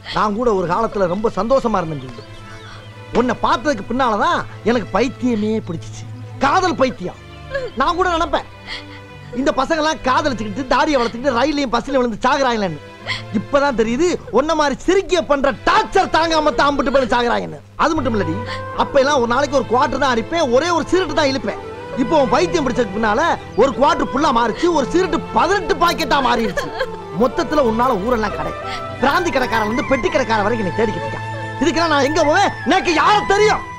நான் கூட ஒரு காலத்துல ரொம்ப சந்தோஷமா இருந்தேன். உன்னை பார்த்ததுக்கு பின்னாலதான் எனக்கு பைத்தியமே பிடிச்சிச்சு. காதல் பைத்தியம். நான் கூட நினைப்பேன் இந்த பசங்க எல்லாம் காதலிச்சுக்கிட்டு தாடியை வளர்த்துக்கிட்டு ரயிலையும் பஸ்ல விழுந்து சாகுறாங்கன்னு. இப்பதான் தெரியுது ஒன்ன மாதிரி சிரிக்கிய பண்ற டார்ச்சர் தாங்காம தான் அம்பிட்டு போய் சாகுறாங்கன்னு. அது மட்டும் இல்லடி, அப்ப எல்லாம் ஒரு நாளைக்கு ஒரு குவார்டர் தான் அடிப்பேன், ஒரே ஒரு சிகரெட் தான் இழுப்பேன். இப்போ பைத்தியம் பிடிச்சதுக்கு பின்னால ஒரு குவார்டர் ஃபுல்லா மாறிச்சு, ஒரு சிகரெட் 18 பாக்கெட்டா மாறிடுச்சு. மொத்தத்துல உன்னால ஊரெல்லாம் கடை பிராந்தி கடைக்காரன் வந்து பெட்டி கடைக்காரன் வரைக்கும் நீ தேடிக்கிட்டு இருக்கான். இதுக்கெல்லாம் நான் எங்க போவேன் எனக்கு யாரும் தெரியும்.